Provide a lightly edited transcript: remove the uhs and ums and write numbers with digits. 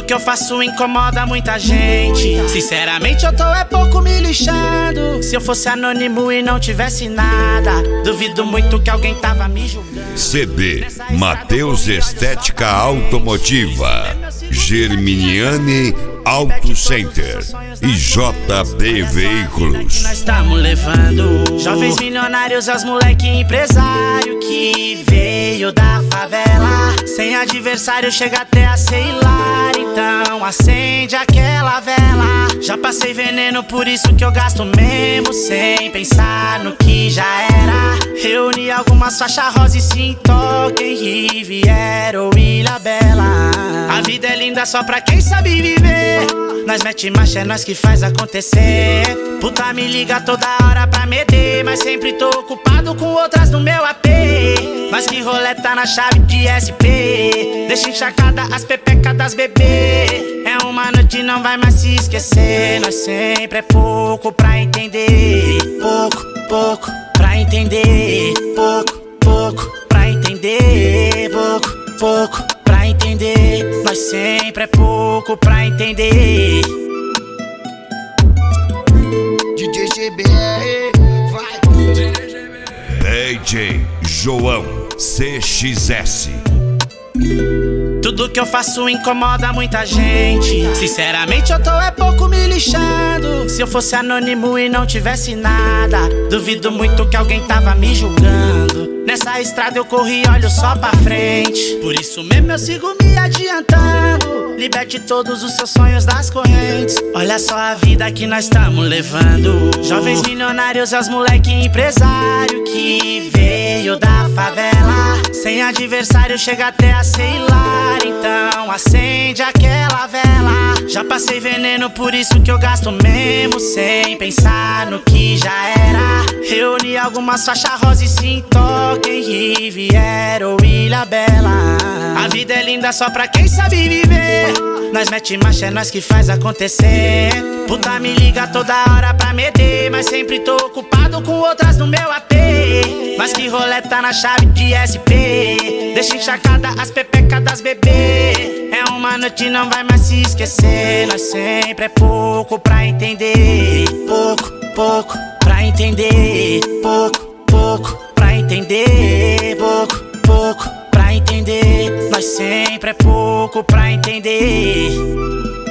que eu faço incomoda muita gente. Sinceramente eu tô pouco me lixando. Se eu fosse anônimo e não tivesse nada, duvido muito que alguém tava me julgando. CB Mateus Estética Automotiva, Germiniane Auto Center e JB Veículos. Nós estamos levando jovens milionários aos moleque empresário que veio da favela. Sem adversário chega até a ser hilário. Então acende aquela vela. Já passei veneno, por isso que eu gasto mesmo, sem pensar no que já era. Reuni algumas faixas rosa e se toquem Riviera ou Ilha Bela. A vida é linda só pra quem sabe viver. Nós mete marcha, é nós que faz acontecer. Puta me liga toda hora pra meter, mas sempre tô ocupado com outras no meu AP. Mas que roleta na chave de SP, deixa encharcada as pepecas das bebê. É uma noite, não vai mais se esquecer. Nós sempre é pouco pra entender. Pouco pra entender. Pouco pra entender. Pouco pra entender. Nós sempre é pouco pra entender. DJ GBR, vai. DJ João CXS. Tudo que eu faço incomoda muita gente. Sinceramente eu tô pouco me lixando. Se eu fosse anônimo e não tivesse nada, duvido muito que alguém tava me julgando. Nessa estrada eu corri, olho só pra frente. Por isso mesmo eu sigo me adiantando. Liberte todos os seus sonhos das correntes. Olha só a vida que nós estamos levando. Jovens milionários aos moleque empresário que veio da favela. Sem adversário chega até a ser hilário. Então acende aquela vela. Já passei veneno, por isso que eu gasto mesmo, sem pensar no que já era. Reuni algumas faixas rosa e se toquem Riviera ou Ilha Bela. A vida é linda só pra quem sabe viver. Nós mete marcha, é nós que faz acontecer. Puta me liga toda hora pra meter, mas sempre tô ocupado com outras no meu AP. Mas que roleta na chave de SP, deixa encharcada as pepecas das bebê. É uma noite, não vai mais se esquecer. Nós sempre é pouco pra entender. Pouco pra entender. Pouco pra entender. Pouco pra entender. Nós sempre é pouco pra entender.